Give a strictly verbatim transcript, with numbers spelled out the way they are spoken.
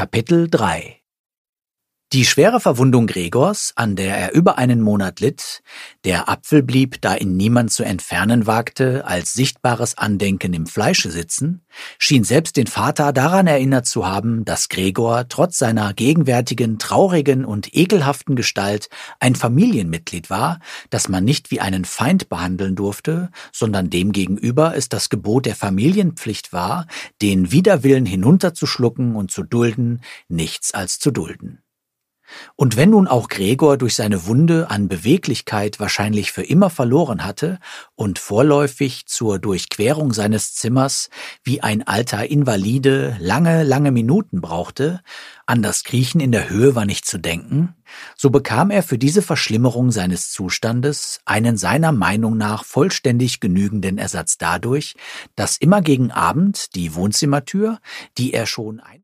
Kapitel drei. Die schwere Verwundung Gregors, an der er über einen Monat litt, der Apfel blieb, da ihn niemand zu entfernen wagte, als sichtbares Andenken im Fleische sitzen, schien selbst den Vater daran erinnert zu haben, dass Gregor trotz seiner gegenwärtigen, traurigen und ekelhaften Gestalt ein Familienmitglied war, das man nicht wie einen Feind behandeln durfte, sondern demgegenüber es das Gebot der Familienpflicht war, den Widerwillen hinunterzuschlucken und zu dulden, nichts als zu dulden. Und wenn nun auch Gregor durch seine Wunde an Beweglichkeit wahrscheinlich für immer verloren hatte und vorläufig zur Durchquerung seines Zimmers wie ein alter Invalide lange, lange Minuten brauchte, an das Kriechen in der Höhe war nicht zu denken, so bekam er für diese Verschlimmerung seines Zustandes einen seiner Meinung nach vollständig genügenden Ersatz dadurch, dass immer gegen Abend die Wohnzimmertür, die er schon ein